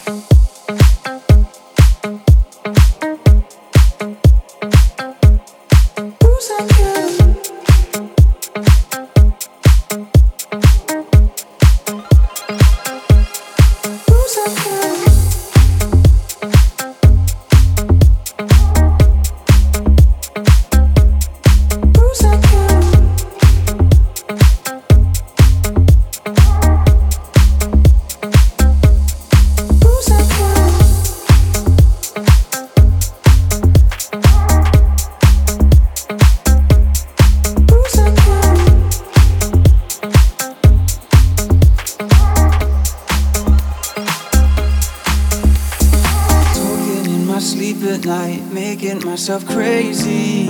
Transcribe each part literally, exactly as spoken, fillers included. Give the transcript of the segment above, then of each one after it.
Myself crazy.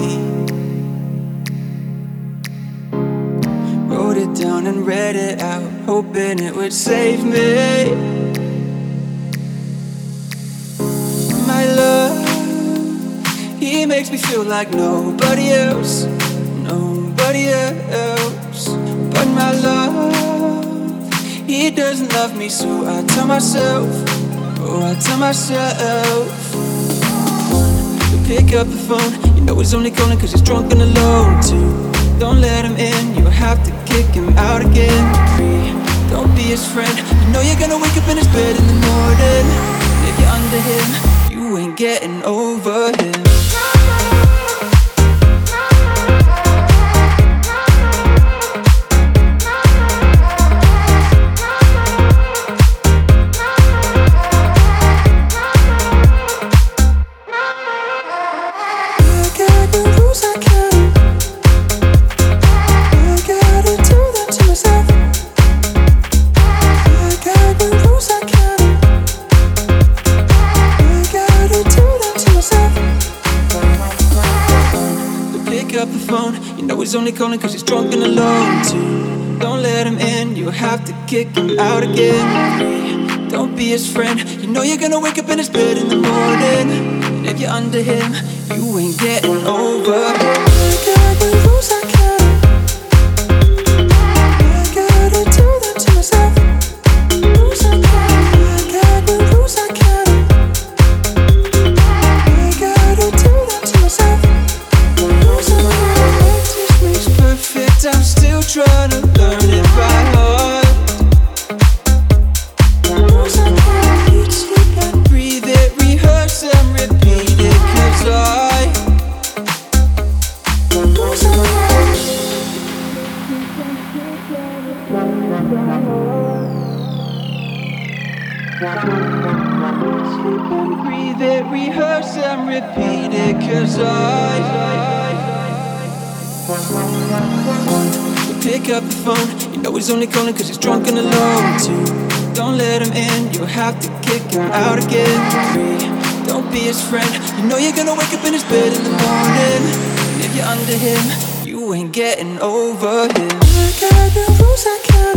Wrote it down and read it out, hoping it would save me. My love, he makes me feel like nobody else, nobody else. But my love, he doesn't love me, so I tell myself, oh, I tell myself. Pick up the phone, you know he's only calling cause he's drunk and alone. Two, don't let him in, you'll have to kick him out again. Three, don't be his friend, you know you're gonna wake up in his bed in the morning. And if you're under him, you ain't getting over him. He's only calling cause he's drunk and alone. Two, don't let him in, you'll have to kick him out again. Three, don't be his friend, you know you're gonna wake up in his bed in the morning. And if you're under him, you ain't getting over him. I got the rules I can, I gotta tell them to myself. Rules I can, I got the rules I can, I gotta tell them to myself. Rules I can. Perfect, I'm still trying to learn it by heart. Rules I can't eat, sleep and breathe it, rehearse and repeat it, cause I rules I can't sleep and breathe it, rehearse and repeat it, cause I pick up the phone, you know he's only calling cause he's drunk and alone. Two, don't let him in, you'll have to kick him out again. Three, don't be his friend, you know you're gonna wake up in his bed in the morning. And if you're under him, you ain't getting over him. I got the rules I can,